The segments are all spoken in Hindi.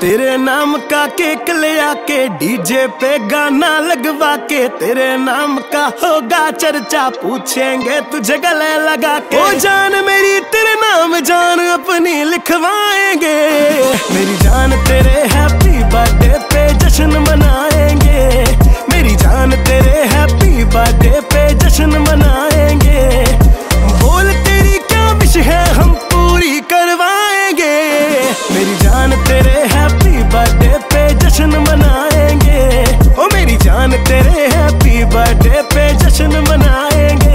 तेरे नाम का केक ले आके डीजे पे गाना लगवा के, तेरे नाम का होगा चर्चा, पूछेंगे तुझे गले लगा के। ओ जान मेरी तेरे नाम जान अपनी लिखवाएंगे, मेरी जान तेरे हैप्पी बर्थडे पे जश्न मनाएंगे, मेरी जान तेरे हैप्पी बर्थडे पे जश्न मनाएंगे। बोल तेरी क्या विश है हम पूरी करवाएंगे, मेरी जान तेरे हैप्पी बर्थडे पे जश्न मनाएंगे, ओ मेरी जान तेरे हैप्पी बर्थडे पे जश्न मनाएंगे।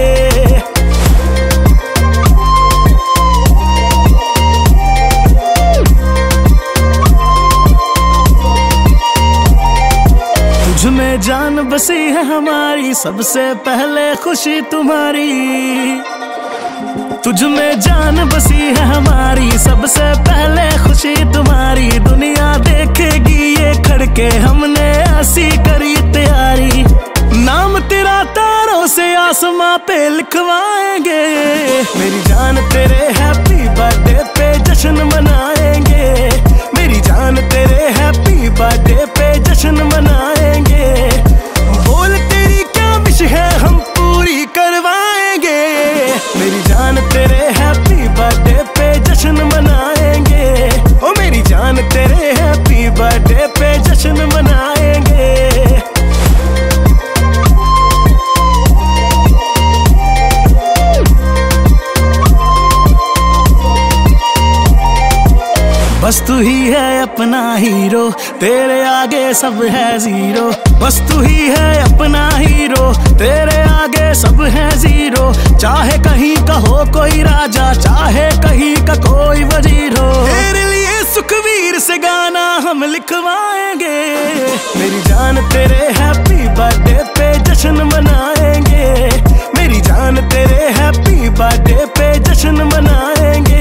तुझ में जान बसी है हमारी, सबसे पहले खुशी तुम्हारी। तुझ में जान बसी है हमारी, सबसे पहले खुशी तुम्हारी। दुनिया देखेगी ये खड़के, हमने ऐसी करी तैयारी। नाम तेरा तारों से आसमां पे लिखवाएंगे, मेरी जान तेरे हैप्पी बर्थडे पे जश्न मनाएंगे, मेरी जान तेरे हैप्पी बर्थडे पे जश्न मनाएंगे। बोल तेरी क्या विश है हम पूरी करवाएंगे, मेरी जान तेरे हैप्पी बर्थडे पे जश्न मनाएंगे, ओ मेरी जान तेरे हैप्पी बर्थडे पे जश्न मनाएंगे। बस तू ही है अपना हीरो, तेरे आगे सब है जीरो। बस तू ही है अपना हीरो, तेरे आगे सब है जीरो। चाहे कहीं का हो कोई राजा, चाहे कहीं का कोई वजीर हो, तेरे लिए सुखवीर से गाना हम लिखवाएंगे, मेरी जान तेरे हैप्पी बर्थडे पे जश्न मनाएंगे, मेरी जान तेरे हैप्पी बर्थडे पे जश्न मनाएंगे।